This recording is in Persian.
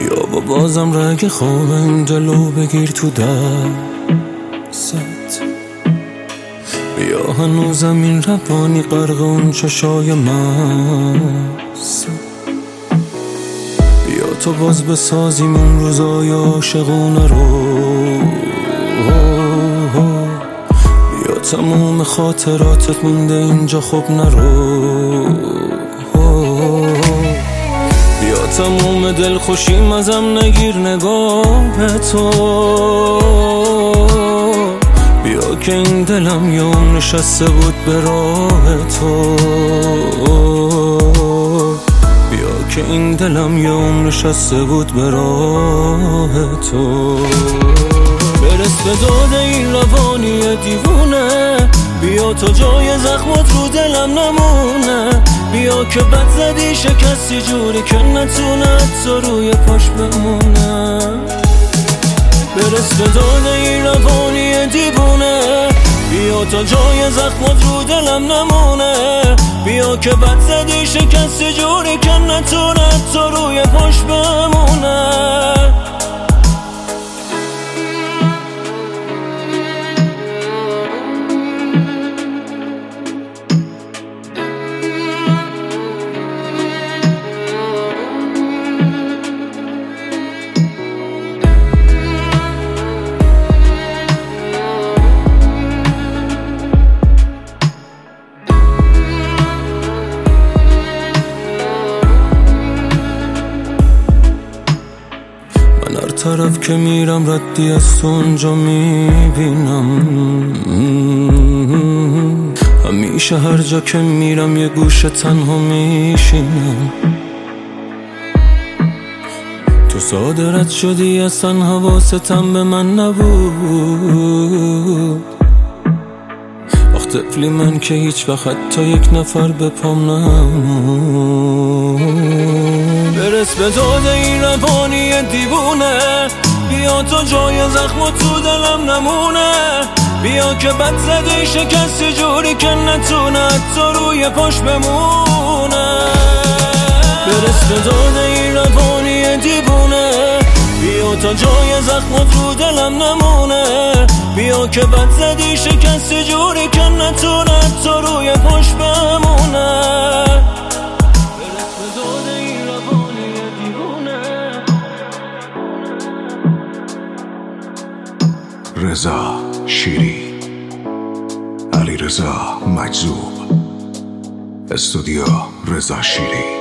بیا با بازم رگ خواب این جلو بگیر تو دست، بیا هنوزم این روانی غرق اون چشای مست، بیا تو باز بسازیم اون روزای عاشقونه رو، بیا تموم خاطراتت مونده اینجا خب نرو، بیا تموم دل خوشیم ازم نگیر نگاه تو، بیا که این دلم یه عمر نشسته بود به راه تو، بیا که این دلم یه عمر نشسته بود به راه تو. برس به داد این روانی دیوونه، بیا تا جای زخمات رو دلم نمونه، بیا که بد زدی شکستی جوری که نتونه حتی روی پاش بمونه. برس به داد این روانی دیوونه، بیا تا جای زخمات رو دلم نمونه، بیا که بد زدی شکستی جوری که نتونه حتی روی پاش بمونه. هر طرف که میرم ردی از تو اونجا میبینم، همیشه هر جا که میرم یه گوشه تنها میشینم، تو ساده رد شدی اصلا حواستم به من نبود، آخ طفلی من که هیچ وقت حتی یک نفر به پام نمود. برس به داد این روانی دیوونه، بیا تا جای زخم تو دلم نمونه، بیا که بد زدی شکستی جوری که نتونه حتی روی پاش بمونه. برس به داد این روانی دیوونه، بیا تا جای زخم رو دلم نمونه، بیا که بد زدی شکستی جوری که نتونه حتی روی پاش بمونه. برس به داد این روانی دیوونه. رضا شیری، علیرضا مجذوب، استودیو رضا شیری.